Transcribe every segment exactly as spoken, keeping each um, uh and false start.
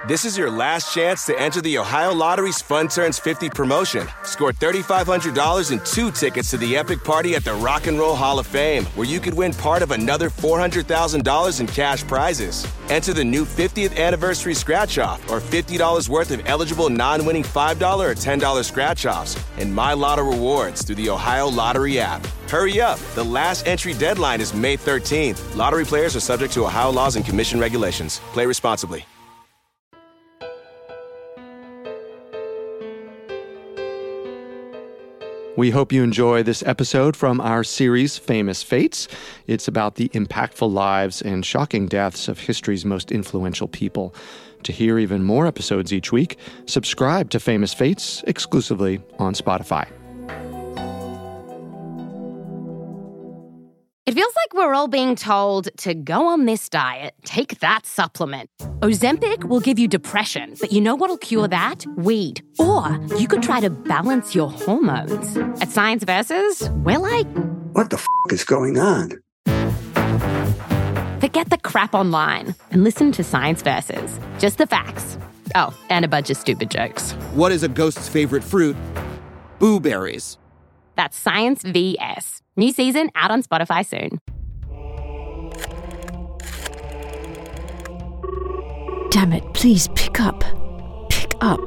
This is your last chance to enter the Ohio Lottery's Fun Turns fifty promotion. Score three thousand five hundred dollars and two tickets to the epic party at the Rock and Roll Hall of Fame, where you could win part of another four hundred thousand dollars in cash prizes. Enter the new fiftieth anniversary scratch-off or fifty dollars worth of eligible non-winning five dollars or ten dollars scratch-offs and My Lotto rewards through the Ohio Lottery app. Hurry up. The last entry deadline is May thirteenth. Lottery players are subject to Ohio laws and commission regulations. Play responsibly. We hope you enjoy this episode from our series, Famous Fates. It's about the impactful lives and shocking deaths of history's most influential people. To hear even more episodes each week, subscribe to Famous Fates exclusively on Spotify. It feels like we're all being told to go on this diet, take that supplement. Ozempic will give you depression, but you know what'll cure that? Weed. Or you could try to balance your hormones. At Science Versus, we're like... What the f*** is going on? Forget the crap online and listen to Science Versus. Just the facts. Oh, and a bunch of stupid jokes. What is a ghost's favorite fruit? Blueberries. That's Science V S. New season out on Spotify soon. Damn it, please pick up. Pick up.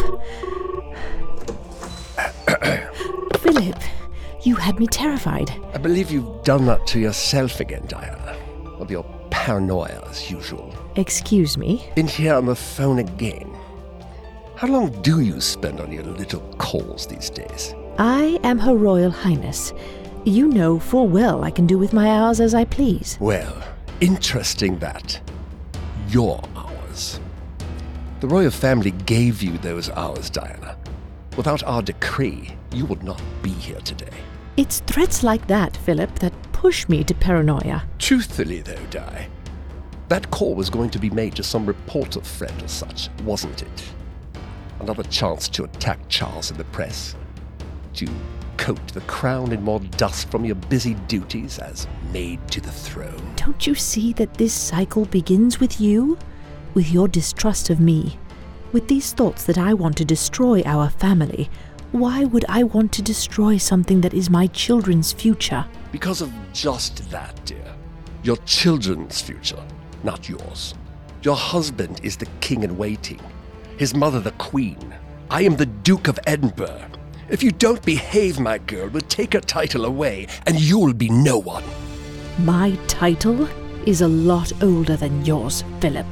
Philip, you had me terrified. I believe you've done that to yourself again, Diana. Of your paranoia, as usual. Excuse me? Been here on the phone again. How long do you spend on your little calls these days? I am Her Royal Highness. You know full well I can do with my hours as I please. Well, interesting that. Your hours. The royal family gave you those hours, Diana. Without our decree, you would not be here today. It's threats like that, Philip, that push me to paranoia. Truthfully, though, Di, that call was going to be made to some reporter friend or such, wasn't it? Another chance to attack Charles in the press. To coat the crown in more dust from your busy duties as maid to the throne. Don't you see that this cycle begins with you? With your distrust of me? With these thoughts that I want to destroy our family? Why would I want to destroy something that is my children's future? Because of just that, dear. Your children's future, not yours. Your husband is the king in waiting. His mother the queen. I am the Duke of Edinburgh. If you don't behave, my girl, we'll take her title away, and you'll be no one. My title is a lot older than yours, Philip.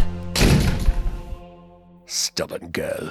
Stubborn girl.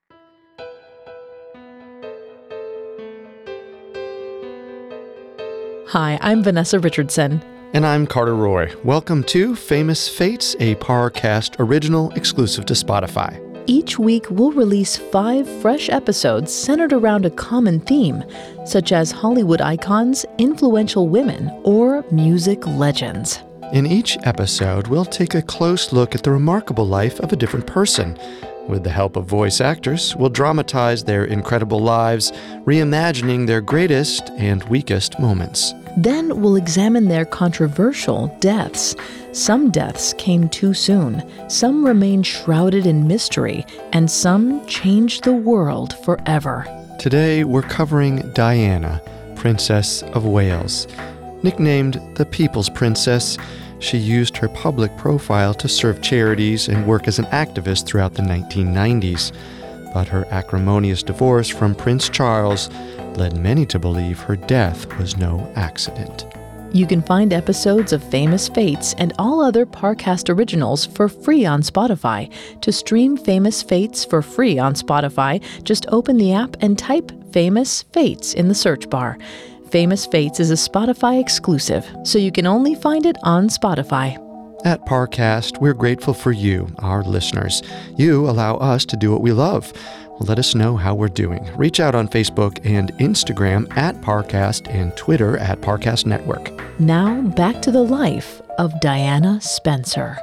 Hi, I'm Vanessa Richardson. And I'm Carter Roy. Welcome to Famous Fates, a Parcast original exclusive to Spotify. Each week, we'll release five fresh episodes centered around a common theme, such as Hollywood icons, influential women, or music legends. In each episode, we'll take a close look at the remarkable life of a different person. With the help of voice actors, we'll dramatize their incredible lives, reimagining their greatest and weakest moments. Then we'll examine their controversial deaths. Some deaths came too soon, some remain shrouded in mystery, and some changed the world forever. Today, we're covering Diana, Princess of Wales. Nicknamed the People's Princess, she used her public profile to serve charities and work as an activist throughout the nineteen nineties. But her acrimonious divorce from Prince Charles led many to believe her death was no accident. You can find episodes of Famous Fates and all other Parcast originals for free on Spotify. To stream Famous Fates for free on Spotify, just open the app and type Famous Fates in the search bar. Famous Fates is a Spotify exclusive, so you can only find it on Spotify. At Parcast, we're grateful for you, our listeners. You allow us to do what we love. Let us know how we're doing. Reach out on Facebook and Instagram at Parcast and Twitter at Parcast Network. Now, back to the life of Diana Spencer.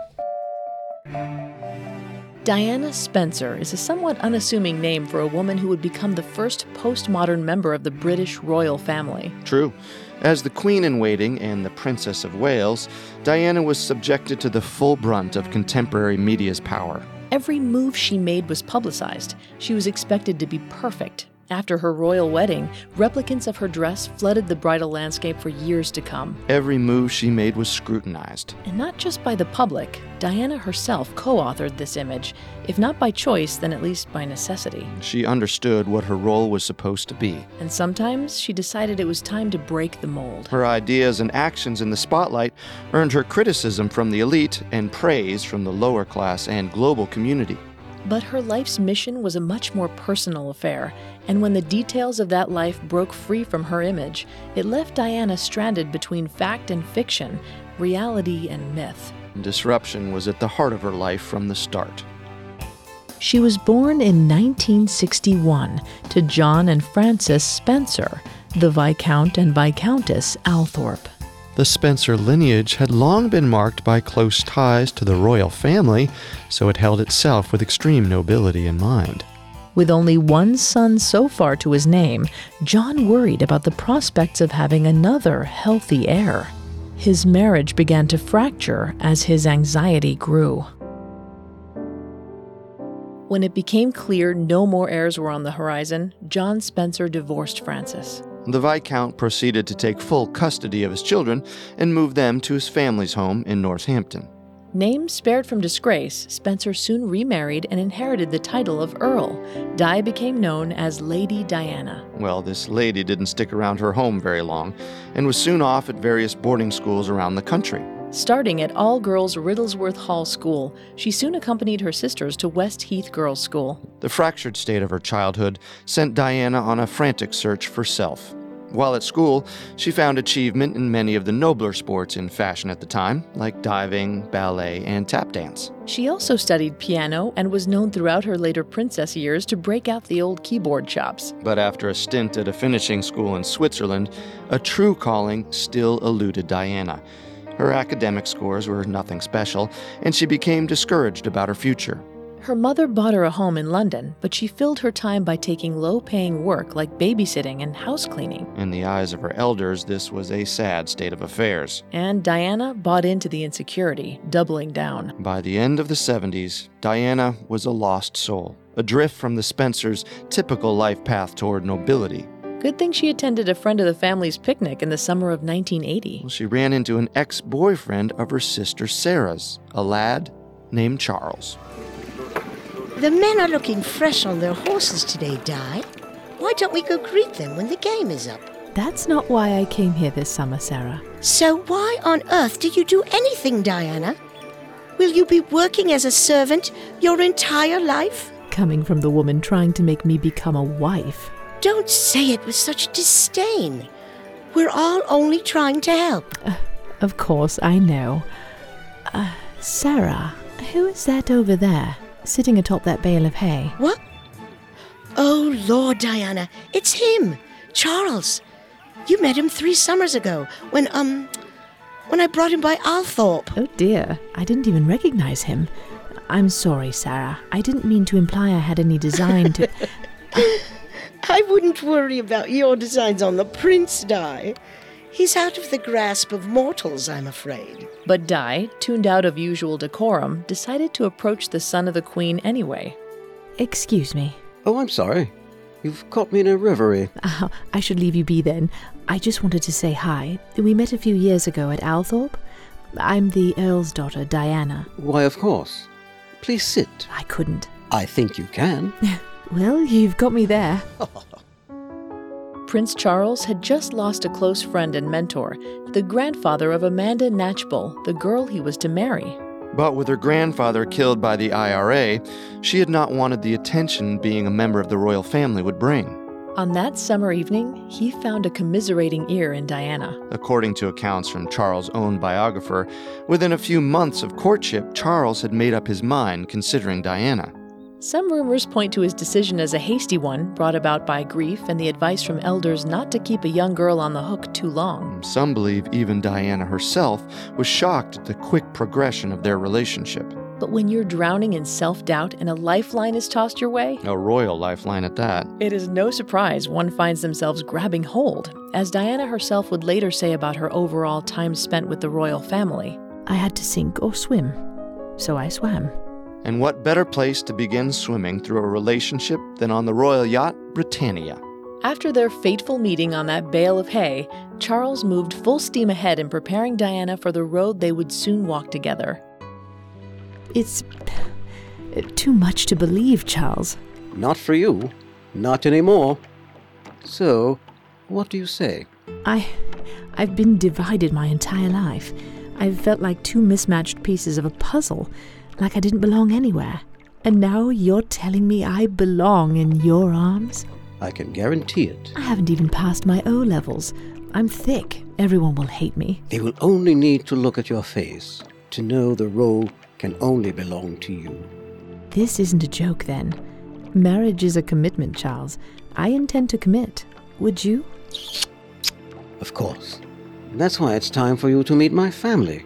Diana Spencer is a somewhat unassuming name for a woman who would become the first postmodern member of the British royal family. True. As the Queen-in-Waiting and the Princess of Wales, Diana was subjected to the full brunt of contemporary media's power. Every move she made was publicized. She was expected to be perfect. After her royal wedding, replicants of her dress flooded the bridal landscape for years to come. Every move she made was scrutinized. And not just by the public. Diana herself co-authored this image, if not by choice, then at least by necessity. She understood what her role was supposed to be. And sometimes she decided it was time to break the mold. Her ideas and actions in the spotlight earned her criticism from the elite and praise from the lower class and global community. But her life's mission was a much more personal affair, and when the details of that life broke free from her image, it left Diana stranded between fact and fiction, reality and myth. Disruption was at the heart of her life from the start. She was born in nineteen sixty-one to John and Frances Spencer, the Viscount and Viscountess Althorp. The Spencer lineage had long been marked by close ties to the royal family, so it held itself with extreme nobility in mind. With only one son so far to his name, John worried about the prospects of having another healthy heir. His marriage began to fracture as his anxiety grew. When it became clear no more heirs were on the horizon, John Spencer divorced Frances. The Viscount proceeded to take full custody of his children and move them to his family's home in Northampton. Named spared from disgrace, Spencer soon remarried and inherited the title of Earl. Di became known as Lady Diana. Well, this lady didn't stick around her home very long and was soon off at various boarding schools around the country. Starting at all-girls Riddlesworth Hall School, she soon accompanied her sisters to West Heath Girls' School. The fractured state of her childhood sent Diana on a frantic search for self. While at school, she found achievement in many of the nobler sports in fashion at the time, like diving, ballet, and tap dance. She also studied piano and was known throughout her later princess years to break out the old keyboard chops. But after a stint at a finishing school in Switzerland, a true calling still eluded Diana. Her academic scores were nothing special, and she became discouraged about her future. Her mother bought her a home in London, but she filled her time by taking low-paying work like babysitting and house cleaning. In the eyes of her elders, this was a sad state of affairs. And Diana bought into the insecurity, doubling down. By the end of the seventies, Diana was a lost soul, adrift from the Spencers' typical life path toward nobility. Good thing she attended a friend of the family's picnic in the summer of nineteen eighty. Well, she ran into an ex-boyfriend of her sister Sarah's, a lad named Charles. The men are looking fresh on their horses today, Di. Why don't we go greet them when the game is up? That's not why I came here this summer, Sarah. So why on earth do you do anything, Diana? Will you be working as a servant your entire life? Coming from the woman trying to make me become a wife. Don't say it with such disdain. We're all only trying to help. Uh, of course, I know. Uh, Sarah, who is that over there, sitting atop that bale of hay? What? Oh, Lord, Diana, it's him, Charles. You met him three summers ago when, um, when I brought him by Althorp. Oh, dear. I didn't even recognize him. I'm sorry, Sarah. I didn't mean to imply I had any design to... I wouldn't worry about your designs on the prince, Di. He's out of the grasp of mortals, I'm afraid. But Di, tuned out of usual decorum, decided to approach the son of the queen anyway. Excuse me. Oh, I'm sorry. You've caught me in a reverie. Uh, I should leave you be then. I just wanted to say hi. We met a few years ago at Althorp. I'm the Earl's daughter, Diana. Why, of course. Please sit. I couldn't. I think you can. Well, you've got me there. Prince Charles had just lost a close friend and mentor, the grandfather of Amanda Knatchbull, the girl he was to marry. But with her grandfather killed by the I R A, she had not wanted the attention being a member of the royal family would bring. On that summer evening, he found a commiserating ear in Diana. According to accounts from Charles' own biographer, within a few months of courtship, Charles had made up his mind considering Diana. Some rumors point to his decision as a hasty one, brought about by grief and the advice from elders not to keep a young girl on the hook too long. Some believe even Diana herself was shocked at the quick progression of their relationship. But when you're drowning in self-doubt and a lifeline is tossed your way, a royal lifeline at that, it is no surprise one finds themselves grabbing hold, as Diana herself would later say about her overall time spent with the royal family. I had to sink or swim, so I swam. And what better place to begin swimming through a relationship than on the royal yacht Britannia? After their fateful meeting on that bale of hay, Charles moved full steam ahead in preparing Diana for the road they would soon walk together. It's too much to believe, Charles. Not for you. Not anymore. So, what do you say? I... I've been divided my entire life. I've felt like two mismatched pieces of a puzzle, like I didn't belong anywhere. And now you're telling me I belong in your arms? I can guarantee it. I haven't even passed my O-levels. I'm thick. Everyone will hate me. They will only need to look at your face to know the role can only belong to you. This isn't a joke, then. Marriage is a commitment, Charles. I intend to commit. Would you? Of course. That's why it's time for you to meet my family.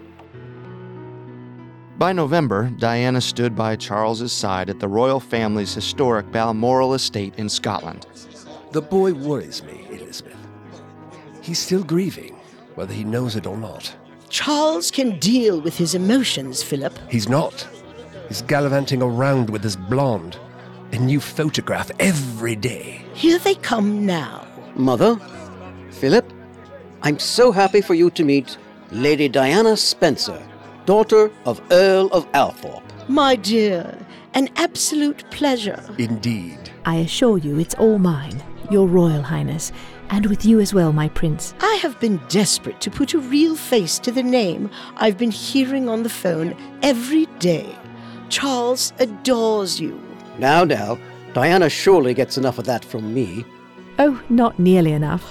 By November, Diana stood by Charles's side at the royal family's historic Balmoral estate in Scotland. The boy worries me, Elizabeth. He's still grieving, whether he knows it or not. Charles can deal with his emotions, Philip. He's not. He's gallivanting around with his blonde. A new photograph every day. Here they come now. Mother, Philip, I'm so happy for you to meet Lady Diana Spencer, daughter of Earl of Althorp. My dear, an absolute pleasure. Indeed. I assure you it's all mine, Your Royal Highness, and with you as well, my prince. I have been desperate to put a real face to the name I've been hearing on the phone every day. Charles adores you. Now, now, Diana surely gets enough of that from me. Oh, not nearly enough.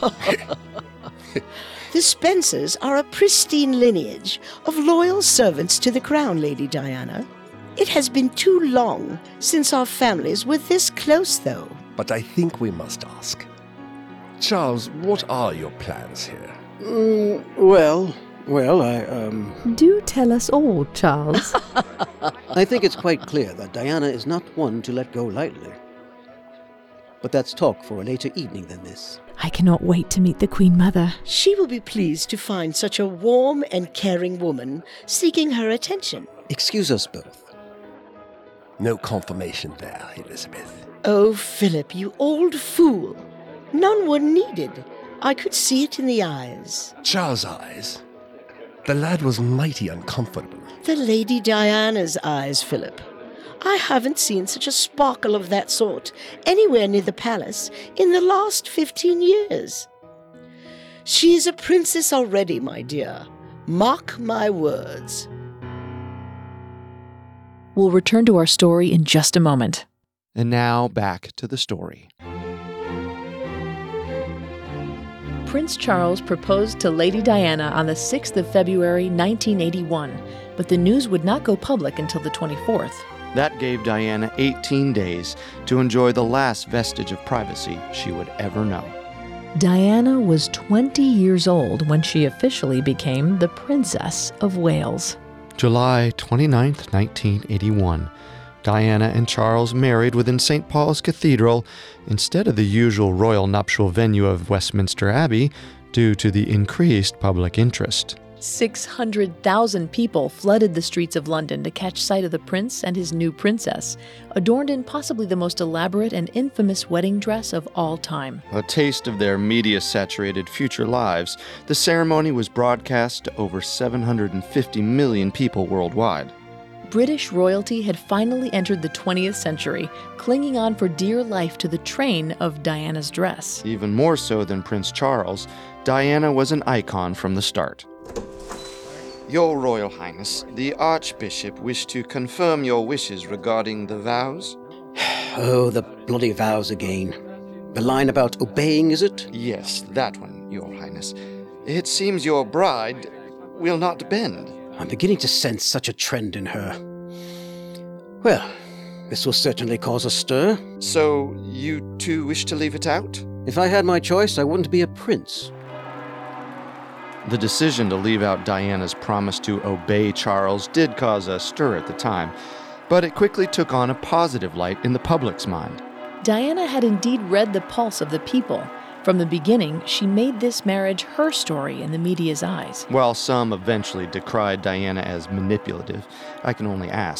The Spencers are a pristine lineage of loyal servants to the crown, Lady Diana. It has been too long since our families were this close, though. But I think we must ask. Charles, what are your plans here? Mm, well, well, I, um... Do tell us all, Charles. I think it's quite clear that Diana is not one to let go lightly. But that's talk for a later evening than this. I cannot wait to meet the Queen Mother. She will be pleased to find such a warm and caring woman seeking her attention. Excuse us both. No confirmation there, Elizabeth. Oh, Philip, you old fool. None were needed. I could see it in the eyes. Charles' eyes? The lad was mighty uncomfortable. The Lady Diana's eyes, Philip. I haven't seen such a sparkle of that sort anywhere near the palace in the last fifteen years. She is a princess already, my dear. Mark my words. We'll return to our story in just a moment. And now back to the story. Prince Charles proposed to Lady Diana on the sixth of February, nineteen eighty-one, but the news would not go public until the twenty-fourth. That gave Diana eighteen days to enjoy the last vestige of privacy she would ever know. Diana was twenty years old when she officially became the Princess of Wales. July twenty-ninth, nineteen eighty-one. Diana and Charles married within Saint Paul's Cathedral instead of the usual royal nuptial venue of Westminster Abbey due to the increased public interest. six hundred thousand people flooded the streets of London to catch sight of the prince and his new princess, adorned in possibly the most elaborate and infamous wedding dress of all time. A taste of their media-saturated future lives, the ceremony was broadcast to over seven hundred fifty million people worldwide. British royalty had finally entered the twentieth century, clinging on for dear life to the train of Diana's dress. Even more so than Prince Charles, Diana was an icon from the start. Your Royal Highness, the Archbishop wished to confirm your wishes regarding the vows. Oh, the bloody vows again. The line about obeying, is it? Yes, that one, Your Highness. It seems your bride will not bend. I'm beginning to sense such a trend in her. Well, this will certainly cause a stir. So, you too wish to leave it out? If I had my choice, I wouldn't be a prince. The decision to leave out Diana's promise to obey Charles did cause a stir at the time, but it quickly took on a positive light in the public's mind. Diana had indeed read the pulse of the people. From the beginning, she made this marriage her story in the media's eyes. While some eventually decried Diana as manipulative, I can only ask,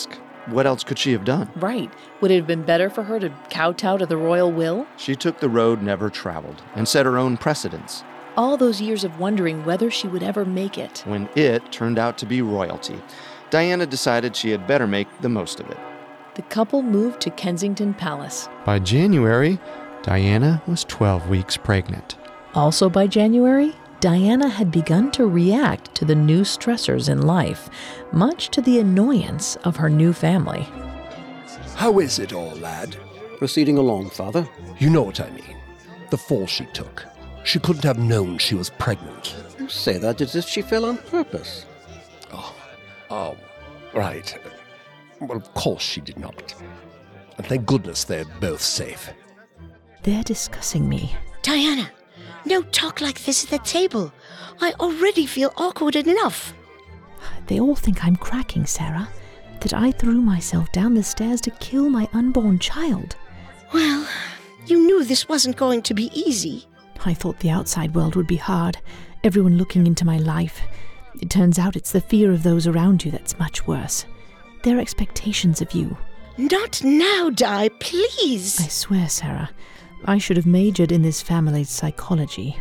what else could she have done? Right. Would it have been better for her to kowtow to the royal will? She took the road never traveled and set her own precedents. All those years of wondering whether she would ever make it. When it turned out to be royalty, Diana decided she had better make the most of it. The couple moved to Kensington Palace. By January, Diana was twelve weeks pregnant. Also by January, Diana had begun to react to the new stressors in life, much to the annoyance of her new family. How is it all, lad? Proceeding along, Father. You know what I mean. The fall she took. She couldn't have known she was pregnant. You say that as if she fell on purpose. Oh, oh, right. Well, of course she did not. And thank goodness they're both safe. They're discussing me. Diana, no talk like this at the table. I already feel awkward enough. They all think I'm cracking, Sarah. That I threw myself down the stairs to kill my unborn child. Well, you knew this wasn't going to be easy. I thought the outside world would be hard, everyone looking into my life. It turns out it's the fear of those around you that's much worse. Their expectations of you. Not now, Di, please. I swear, Sarah, I should have majored in this family's psychology.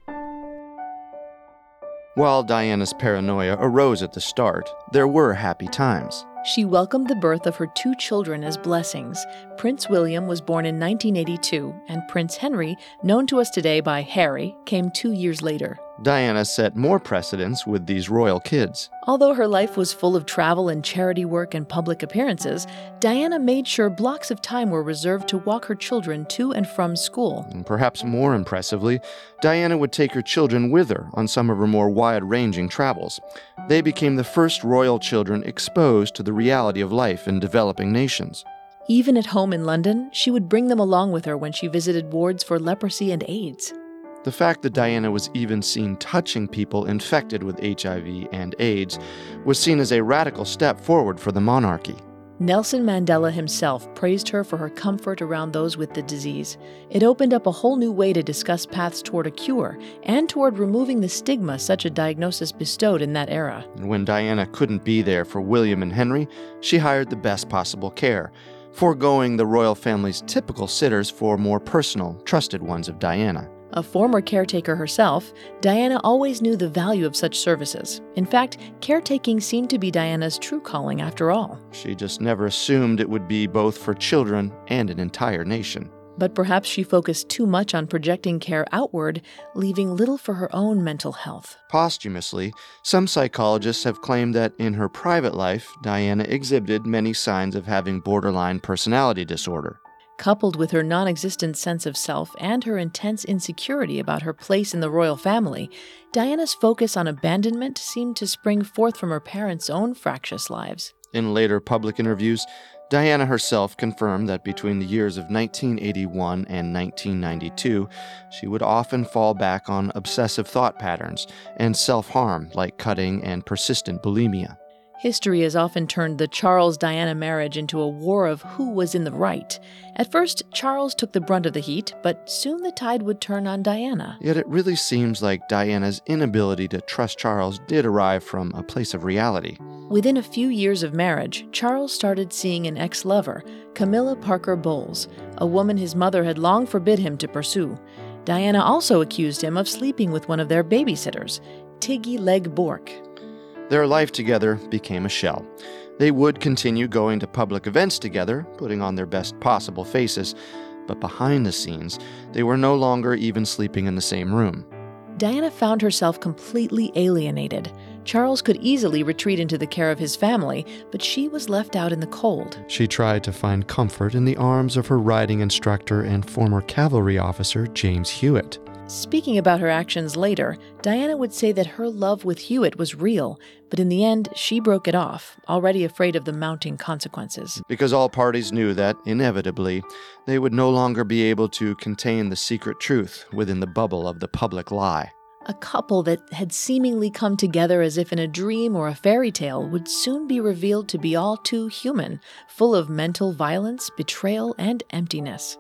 While Diana's paranoia arose at the start, there were happy times. She welcomed the birth of her two children as blessings. Prince William was born in nineteen eighty-two, and Prince Henry, known to us today by Harry, came two years later. Diana set more precedents with these royal kids. Although her life was full of travel and charity work and public appearances, Diana made sure blocks of time were reserved to walk her children to and from school. And perhaps more impressively, Diana would take her children with her on some of her more wide-ranging travels. They became the first royal children exposed to the reality of life in developing nations. Even at home in London, she would bring them along with her when she visited wards for leprosy and AIDS. The fact that Diana was even seen touching people infected with H I V and AIDS was seen as a radical step forward for the monarchy. Nelson Mandela himself praised her for her comfort around those with the disease. It opened up a whole new way to discuss paths toward a cure and toward removing the stigma such a diagnosis bestowed in that era. And when Diana couldn't be there for William and Henry, she hired the best possible care, foregoing the royal family's typical sitters for more personal, trusted ones of Diana. A former caretaker herself, Diana always knew the value of such services. In fact, caretaking seemed to be Diana's true calling after all. She just never assumed it would be both for children and an entire nation. But perhaps she focused too much on projecting care outward, leaving little for her own mental health. Posthumously, some psychologists have claimed that in her private life, Diana exhibited many signs of having borderline personality disorder. Coupled with her non-existent sense of self and her intense insecurity about her place in the royal family, Diana's focus on abandonment seemed to spring forth from her parents' own fractious lives. In later public interviews, Diana herself confirmed that between the years of nineteen eighty-one and nineteen ninety-two, she would often fall back on obsessive thought patterns and self-harm like cutting and persistent bulimia. History has often turned the Charles-Diana marriage into a war of who was in the right. At first, Charles took the brunt of the heat, but soon the tide would turn on Diana. Yet it really seems like Diana's inability to trust Charles did arrive from a place of reality. Within a few years of marriage, Charles started seeing an ex-lover, Camilla Parker Bowles, a woman his mother had long forbid him to pursue. Diana also accused him of sleeping with one of their babysitters, Tiggy Legg Bourke. Their life together became a shell. They would continue going to public events together, putting on their best possible faces, but behind the scenes, they were no longer even sleeping in the same room. Diana found herself completely alienated. Charles could easily retreat into the care of his family, but she was left out in the cold. She tried to find comfort in the arms of her riding instructor and former cavalry officer, James Hewitt. Speaking about her actions later, Diana would say that her love with Hewitt was real, but in the end, she broke it off, already afraid of the mounting consequences. Because all parties knew that, inevitably, they would no longer be able to contain the secret truth within the bubble of the public lie. A couple that had seemingly come together as if in a dream or a fairy tale would soon be revealed to be all too human, full of mental violence, betrayal, and emptiness.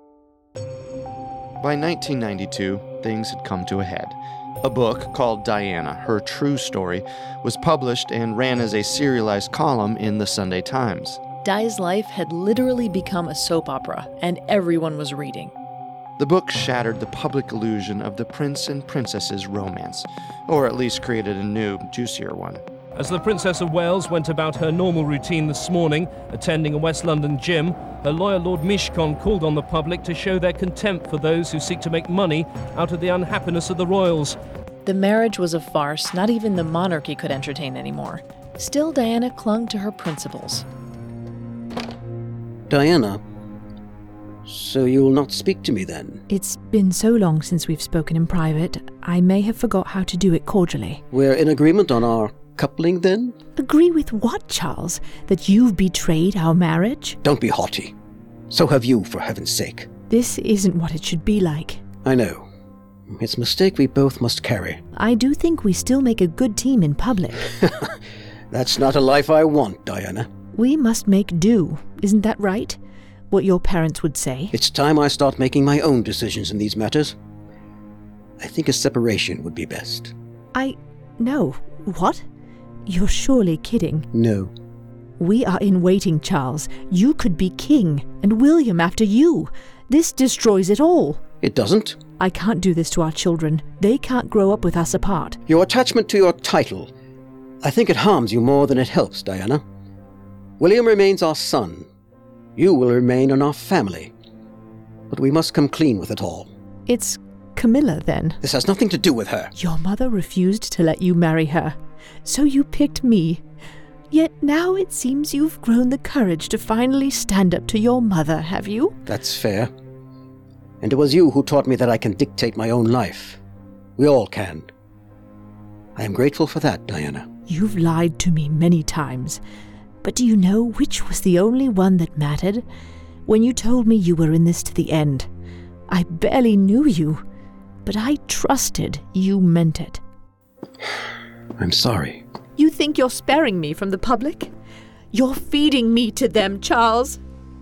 By nineteen ninety-two, things had come to a head. A book called Diana, Her True Story, was published and ran as a serialized column in the Sunday Times. Di's life had literally become a soap opera, and everyone was reading. The book shattered the public illusion of the prince and princess's romance, or at least created a new, juicier one. As the Princess of Wales went about her normal routine this morning, attending a West London gym, her lawyer Lord Mishcon called on the public to show their contempt for those who seek to make money out of the unhappiness of the royals. The marriage was a farce not even the monarchy could entertain anymore. Still, Diana clung to her principles. Diana, so you will not speak to me then? It's been so long since we've spoken in private, I may have forgot how to do it cordially. We're in agreement on our coupling then? Agree with what, Charles? That you've betrayed our marriage? Don't be haughty. So have you, for heaven's sake. This isn't what it should be like. I know. It's a mistake we both must carry. I do think we still make a good team in public. That's not a life I want, Diana. We must make do, isn't that right? What your parents would say? It's time I start making my own decisions in these matters. I think a separation would be best. I... no. What? You're surely kidding. No. We are in waiting, Charles. You could be king, and William after you. This destroys it all. It doesn't. I can't do this to our children. They can't grow up with us apart. Your attachment to your title. I think it harms you more than it helps, Diana. William remains our son. You will remain in our family. But we must come clean with it all. It's Camilla, then. This has nothing to do with her. Your mother refused to let you marry her, so you picked me. Yet now it seems you've grown the courage to finally stand up to your mother, have you? That's fair. And it was you who taught me that I can dictate my own life. We all can. I am grateful for that, Diana. You've lied to me many times. But do you know which was the only one that mattered? When you told me you were in this to the end. I barely knew you, but I trusted you meant it. I'm sorry. You think you're sparing me from the public? You're feeding me to them, Charles.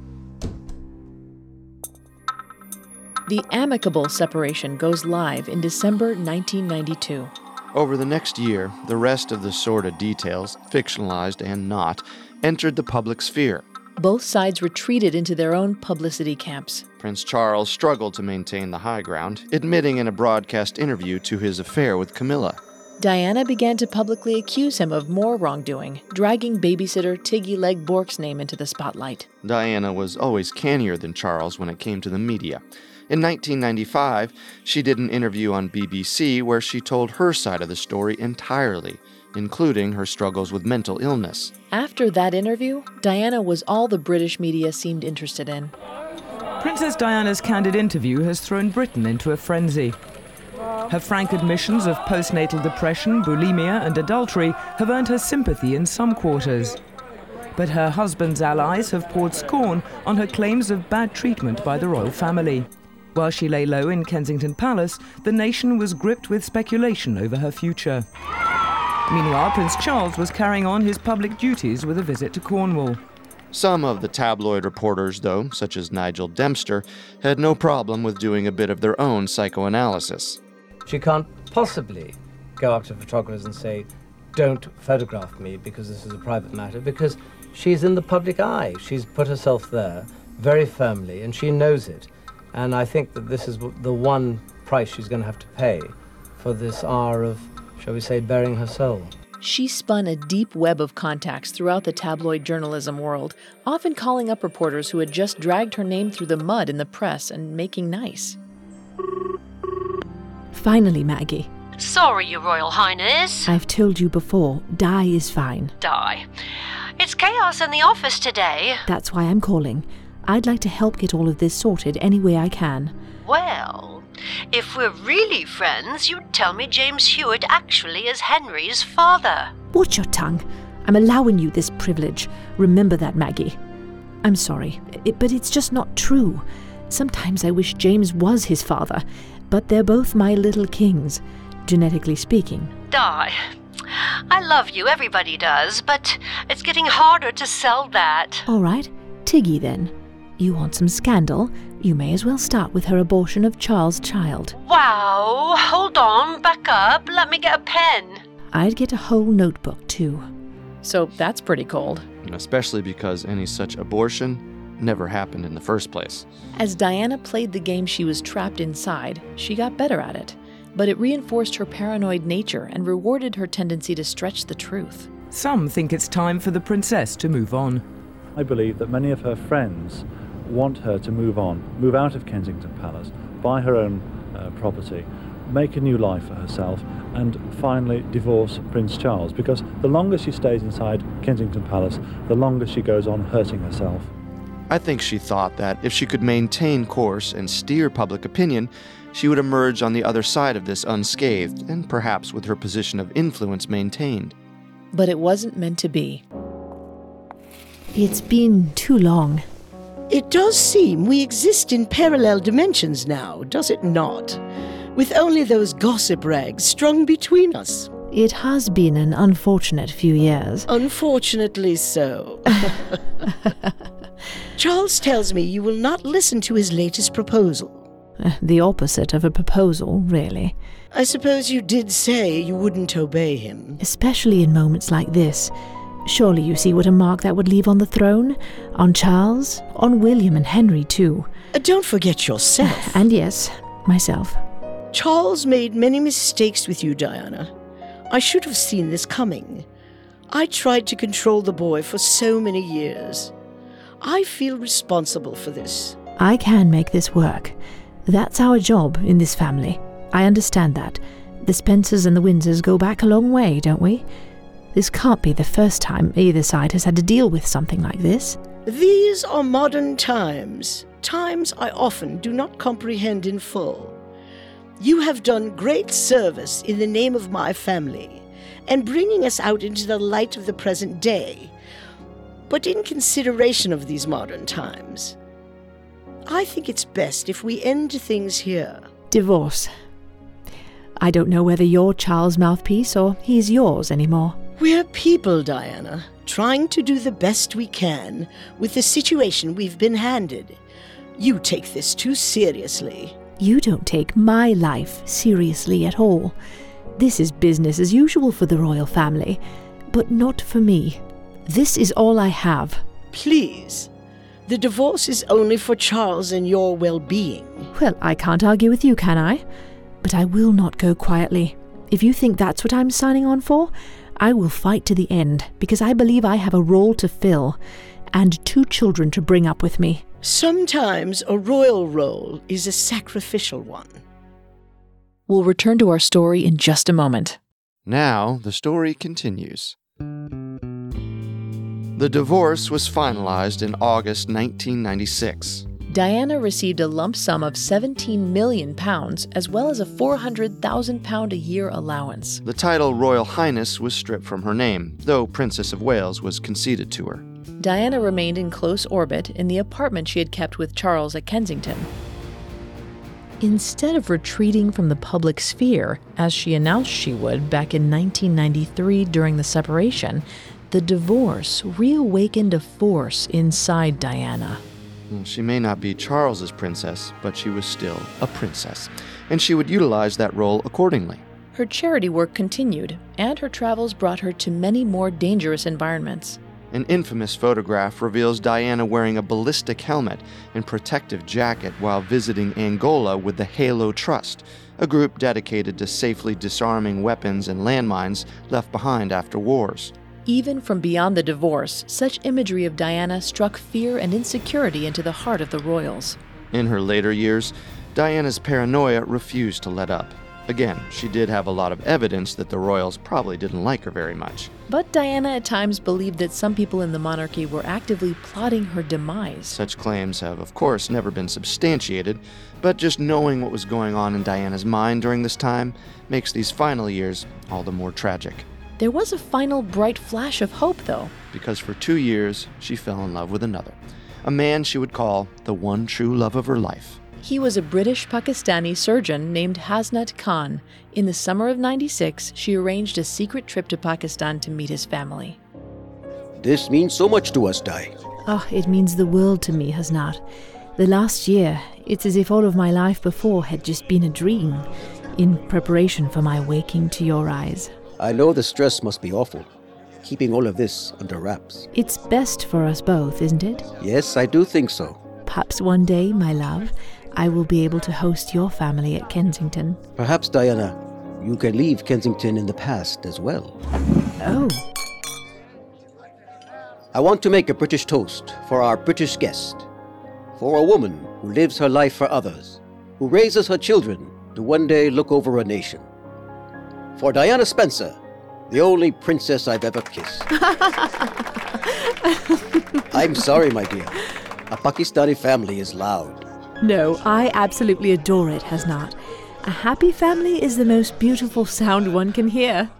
The amicable separation goes live in December nineteen ninety-two. Over the next year, the rest of the sordid details, fictionalized and not, entered the public sphere. Both sides retreated into their own publicity camps. Prince Charles struggled to maintain the high ground, admitting in a broadcast interview to his affair with Camilla. Diana began to publicly accuse him of more wrongdoing, dragging babysitter Tiggy Leg Bork's name into the spotlight. Diana was always cannier than Charles when it came to the media. In nineteen ninety-five, she did an interview on B B C where she told her side of the story entirely, including her struggles with mental illness. After that interview, Diana was all the British media seemed interested in. Princess Diana's candid interview has thrown Britain into a frenzy. Her frank admissions of postnatal depression, bulimia, and adultery have earned her sympathy in some quarters. But her husband's allies have poured scorn on her claims of bad treatment by the royal family. While she lay low in Kensington Palace, the nation was gripped with speculation over her future. Meanwhile, Prince Charles was carrying on his public duties with a visit to Cornwall. Some of the tabloid reporters, though, such as Nigel Dempster, had no problem with doing a bit of their own psychoanalysis. She can't possibly go up to photographers and say, don't photograph me because this is a private matter, because she's in the public eye. She's put herself there very firmly, and she knows it. And I think that this is the one price she's going to have to pay for this hour of, shall we say, bearing her soul. She spun a deep web of contacts throughout the tabloid journalism world, often calling up reporters who had just dragged her name through the mud in the press and making nice. Finally, Maggie. Sorry, Your Royal Highness. I've told you before, Di is fine. Di. It's chaos in the office today. That's why I'm calling. I'd like to help get all of this sorted any way I can. Well, if we're really friends, you'd tell me James Hewitt actually is Henry's father. Watch your tongue. I'm allowing you this privilege. Remember that, Maggie. I'm sorry, it, but it's just not true. Sometimes I wish James was his father, but they're both my little kings, genetically speaking. Di, I love you, everybody does, but it's getting harder to sell that. All right, Tiggy then. You want some scandal? You may as well start with her abortion of Charles' child. Wow, hold on, back up, let me get a pen. I'd get a whole notebook, too. so that's pretty cold. Especially because any such abortion never happened in the first place. As Diana played the game she was trapped inside, she got better at it. But it reinforced her paranoid nature and rewarded her tendency to stretch the truth. Some think it's time for the princess to move on. I believe that many of her friends want her to move on, move out of Kensington Palace, buy her own uh, property, make a new life for herself, and finally divorce Prince Charles, because the longer she stays inside Kensington Palace, the longer she goes on hurting herself. I think she thought that if she could maintain course and steer public opinion, she would emerge on the other side of this unscathed, and perhaps with her position of influence maintained. But it wasn't meant to be. It's been too long. It does seem we exist in parallel dimensions now, does it not? With only those gossip rags strung between us. It has been an unfortunate few years. Unfortunately so. Charles tells me you will not listen to his latest proposal. Uh, the opposite of a proposal, really. I suppose you did say you wouldn't obey him. Especially in moments like this. Surely you see what a mark that would leave on the throne? On Charles? On William and Henry, too. Uh, don't forget yourself. And yes, myself. Charles made many mistakes with you, Diana. I should have seen this coming. I tried to control the boy for so many years. I feel responsible for this. I can make this work. That's our job in this family. I understand that. The Spencers and the Windsors go back a long way, don't we? This can't be the first time either side has had to deal with something like this. These are modern times. Times I often do not comprehend in full. You have done great service in the name of my family, and bringing us out into the light of the present day. But in consideration of these modern times, I think it's best if we end things here. Divorce. I don't know whether you're Charles' mouthpiece or he's yours anymore. We're people, Diana, trying to do the best we can with the situation we've been handed. You take this too seriously. You don't take my life seriously at all. This is business as usual for the royal family, but not for me. This is all I have. Please. The divorce is only for Charles and your well-being. Well, I can't argue with you, can I? But I will not go quietly. If you think that's what I'm signing on for, I will fight to the end, because I believe I have a role to fill, and two children to bring up with me. Sometimes a royal role is a sacrificial one. We'll return to our story in just a moment. Now, the story continues. The divorce was finalized in August nineteen ninety-six. Diana received a lump sum of seventeen million pounds, as well as a four hundred thousand pound a year allowance. The title Royal Highness was stripped from her name, though Princess of Wales was conceded to her. Diana remained in close orbit in the apartment she had kept with Charles at Kensington. Instead of retreating from the public sphere, as she announced she would back in nineteen ninety-three during the separation, the divorce reawakened a force inside Diana. She may not be Charles's princess, but she was still a princess, and she would utilize that role accordingly. Her charity work continued, and her travels brought her to many more dangerous environments. An infamous photograph reveals Diana wearing a ballistic helmet and protective jacket while visiting Angola with the Halo Trust, a group dedicated to safely disarming weapons and landmines left behind after wars. Even from beyond the divorce, such imagery of Diana struck fear and insecurity into the heart of the royals. In her later years, Diana's paranoia refused to let up. Again, she did have a lot of evidence that the royals probably didn't like her very much. But Diana at times believed that some people in the monarchy were actively plotting her demise. Such claims have, of course, never been substantiated, but just knowing what was going on in Diana's mind during this time makes these final years all the more tragic. There was a final bright flash of hope, though. Because for two years, she fell in love with another. A man she would call the one true love of her life. He was a British-Pakistani surgeon named Hasnat Khan. In the summer of ninety-six, she arranged a secret trip to Pakistan to meet his family. This means so much to us, Di. Oh, it means the world to me, Hasnat. The last year, it's as if all of my life before had just been a dream, in preparation for my waking to your eyes. I know the stress must be awful. keeping all of this under wraps. It's best for us both, isn't it? Yes, I do think so. Perhaps one day, my love, I will be able to host your family at Kensington. Perhaps, Diana, you can leave Kensington in the past as well. Oh. I want to make a British toast for our British guest. For a woman who lives her life for others, who raises her children to one day look over a nation. For Diana Spencer, the only princess I've ever kissed. I'm sorry, my dear. A Pakistani family is loud. No, I absolutely adore it, Hasnat. A happy family is the most beautiful sound one can hear.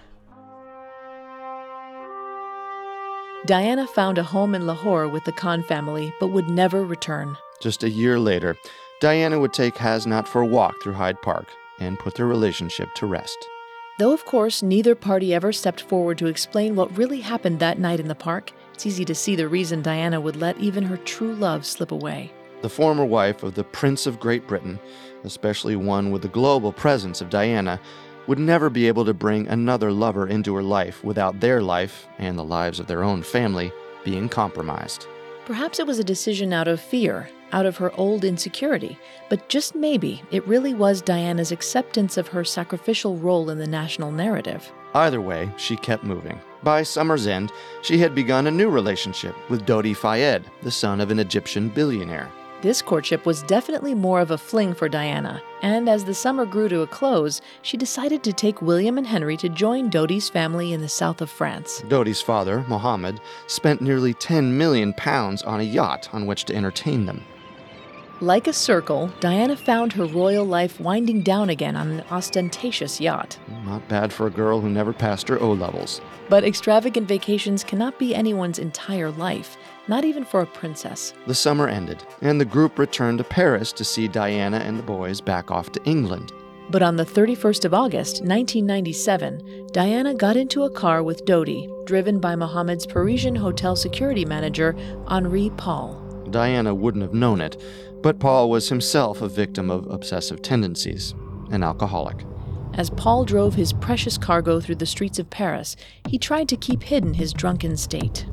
Diana found a home in Lahore with the Khan family, but would never return. Just a year later, Diana would take Hasnat for a walk through Hyde Park and put their relationship to rest. Though, of course, neither party ever stepped forward to explain what really happened that night in the park, it's easy to see the reason Diana would let even her true love slip away. The former wife of the Prince of Great Britain, especially one with the global presence of Diana, would never be able to bring another lover into her life without their life, and the lives of their own family, being compromised. Perhaps it was a decision out of fear, out of her old insecurity, but just maybe it really was Diana's acceptance of her sacrificial role in the national narrative. Either way, she kept moving. By summer's end, she had begun a new relationship with Dodi Fayed, the son of an Egyptian billionaire. This courtship was definitely more of a fling for Diana, and as the summer grew to a close, she decided to take William and Henry to join Dodi's family in the south of France. Dodi's father, Mohammed, spent nearly ten million pounds on a yacht on which to entertain them. Like a circle, Diana found her royal life winding down again on an ostentatious yacht. Not bad for a girl who never passed her O-levels. But extravagant vacations cannot be anyone's entire life, not even for a princess. The summer ended, and the group returned to Paris to see Diana and the boys back off to England. But on the thirty-first of August, nineteen ninety-seven, Diana got into a car with Dodi, driven by Mohammed's Parisian hotel security manager, Henri Paul. Diana wouldn't have known it, but Paul was himself a victim of obsessive tendencies, an alcoholic. As Paul drove his precious cargo through the streets of Paris, he tried to keep hidden his drunken state.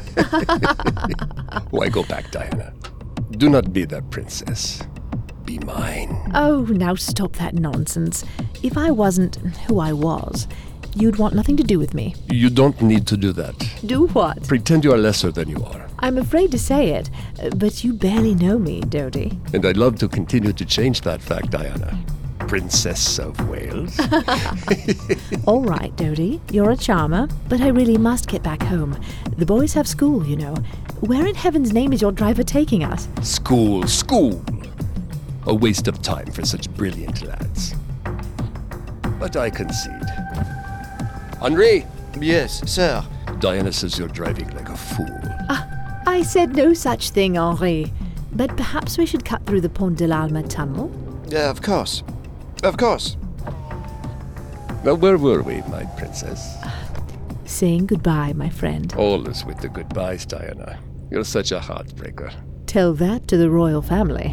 Why go back, Diana? Do not be that princess. Be mine. Oh, now stop that nonsense. If I wasn't who I was, you'd want nothing to do with me. You don't need to do that. Do what? Pretend you are lesser than you are. I'm afraid to say it, but you barely know me, Dodi. And I'd love to continue to change that fact, Diana. Princess of Wales. All right, Dodi, you're a charmer, but I really must get back home. The boys have school, you know. Where in heaven's name is your driver taking us? School, school. A waste of time for such brilliant lads. But I concede. Henri! Yes, sir. Diana says you're driving like a fool. Ah, I said no such thing, Henri. But perhaps we should cut through the Pont de l'Alma tunnel? Yeah, of course. Of course. Well, where were we, my princess? Saying goodbye, my friend. Always with the goodbyes, Diana. You're such a heartbreaker. Tell that to the royal family.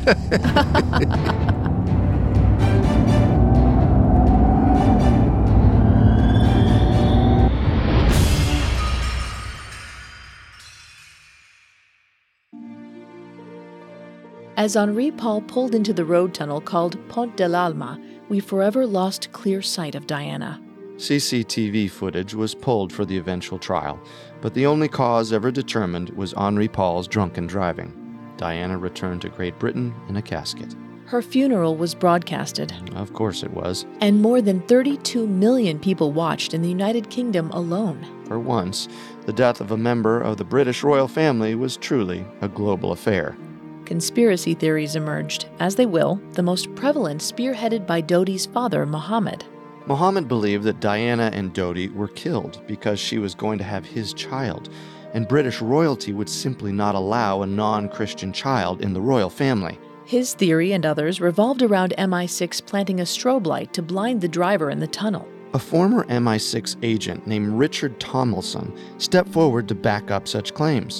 As Henri Paul pulled into the road tunnel called Pont de l'Alma, we forever lost clear sight of Diana. C C T V footage was pulled for the eventual trial, but the only cause ever determined was Henri Paul's drunken driving. Diana returned to Great Britain in a casket. Her funeral was broadcasted. Of course it was. And more than thirty-two million people watched in the United Kingdom alone. For once, the death of a member of the British royal family was truly a global affair. Conspiracy theories emerged, as they will, the most prevalent spearheaded by Dodi's father, Mohammed. Mohammed believed that Diana and Dodi were killed because she was going to have his child, and British royalty would simply not allow a non-Christian child in the royal family. His theory and others revolved around M I six planting a strobe light to blind the driver in the tunnel. A former M I six agent named Richard Tomlinson stepped forward to back up such claims.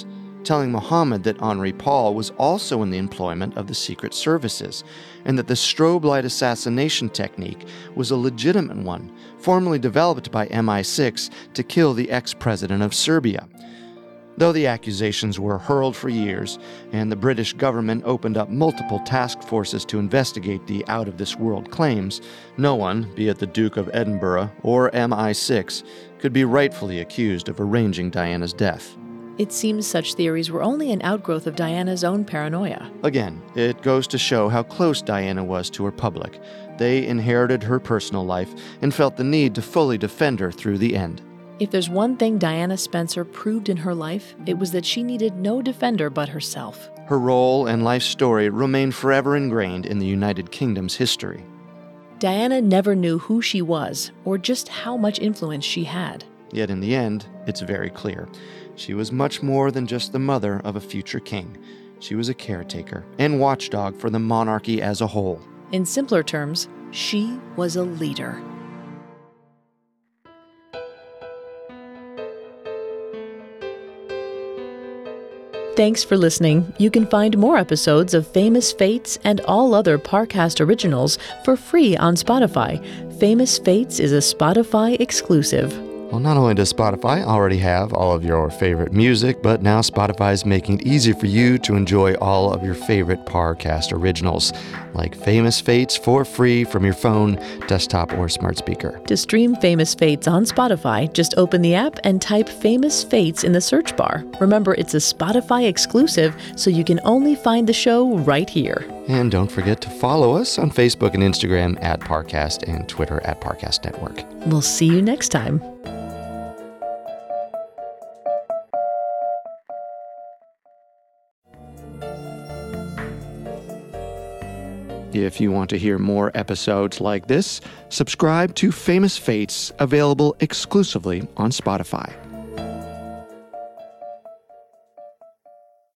telling Muhammad that Henri Paul was also in the employment of the Secret Services, and that the strobe light assassination technique was a legitimate one, formerly developed by M I six to kill the ex-president of Serbia. Though the accusations were hurled for years, and the British government opened up multiple task forces to investigate the out-of-this-world claims, no one, be it the Duke of Edinburgh or M I six, could be rightfully accused of arranging Diana's death. It seems such theories were only an outgrowth of Diana's own paranoia. Again, it goes to show how close Diana was to her public. They inherited her personal life and felt the need to fully defend her through the end. If there's one thing Diana Spencer proved in her life, it was that she needed no defender but herself. Her role and life story remain forever ingrained in the United Kingdom's history. Diana never knew who she was or just how much influence she had. Yet in the end, it's very clear. She was much more than just the mother of a future king. She was a caretaker and watchdog for the monarchy as a whole. In simpler terms, she was a leader. Thanks for listening. You can find more episodes of Famous Fates and all other Parcast originals for free on Spotify. Famous Fates is a Spotify exclusive. Well, not only does Spotify already have all of your favorite music, but now Spotify is making it easy for you to enjoy all of your favorite Parcast originals, like Famous Fates for free from your phone, desktop, or smart speaker. To stream Famous Fates on Spotify, just open the app and type Famous Fates in the search bar. Remember, it's a Spotify exclusive, so you can only find the show right here. And don't forget to follow us on Facebook and Instagram at Parcast and Twitter at Parcast Network. We'll see you next time. If you want to hear more episodes like this, subscribe to Famous Fates, available exclusively on Spotify.